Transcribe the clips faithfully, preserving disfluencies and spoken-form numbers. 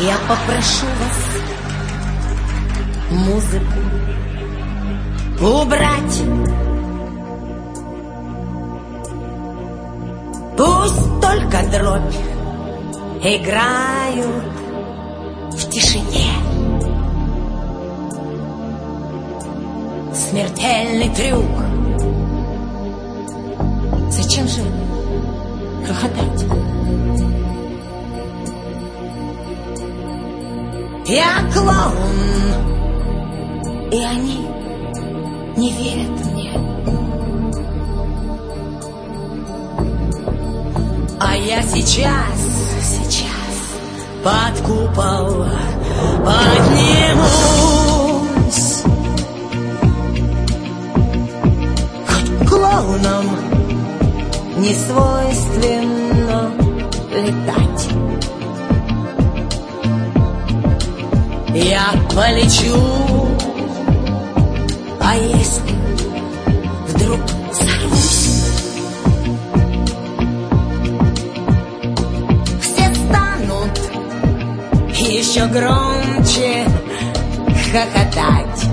Я попрошу вас музыку убрать. Пусть только дробь играют в тишине. Смертельный трюк. Зачем же хохотать? Я клоун, и они не верят мне. А я сейчас, сейчас под купол поднимусь. Хоть клоунам не свойственно летать, я полечу. А если вдруг сорвусь, все станут еще громче хохотать.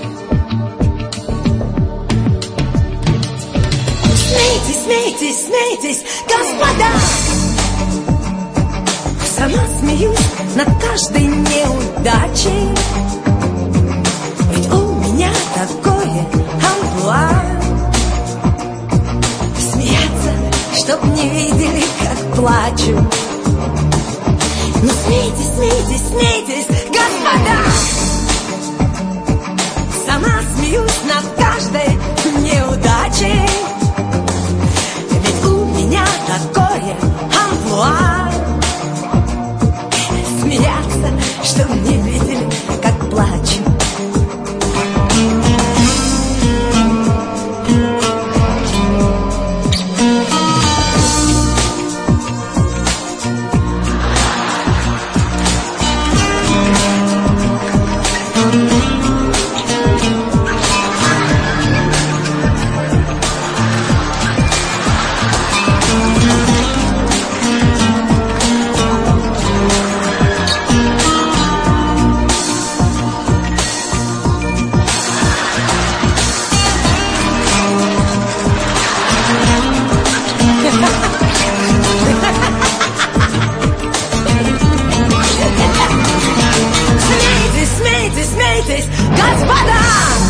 Смейтесь, смейтесь, смейтесь, господа! Сама смеюсь над каждой неудачей, ведь у меня такое амплуа. Смеяться, чтоб не видели, как плачу. Ну смейтесь, смейтесь, смейтесь, господа! Сама смеюсь над каждой неудачей, ведь у меня такое амплуа. Смеяться, чтоб не видели, как плачу. Господа!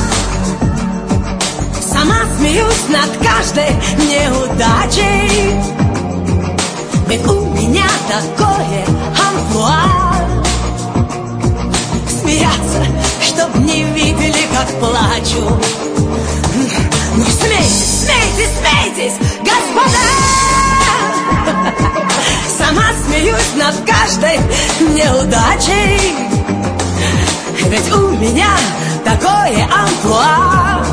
Сама смеюсь над каждой неудачей, ведь у меня такое амплуа. Смеяться, чтоб не видели, как плачу. Ну смейтесь, смейтесь, смейтесь, господа! Сама смеюсь над каждой неудачей, ведь у меня такое амплуа.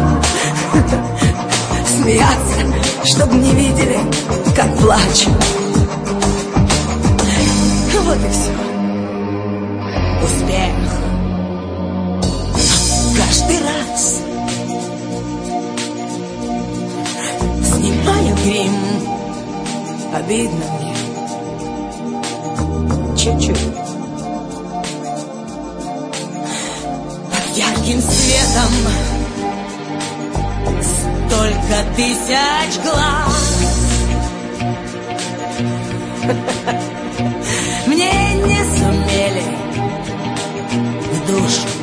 Смеяться, чтоб не видели, как плачу. Вот и все. Успех. Каждый раз снимаю грим. Обидно мне. Чуть-чуть. Ярким светом столько тысяч глаз. Мне не сумели в душу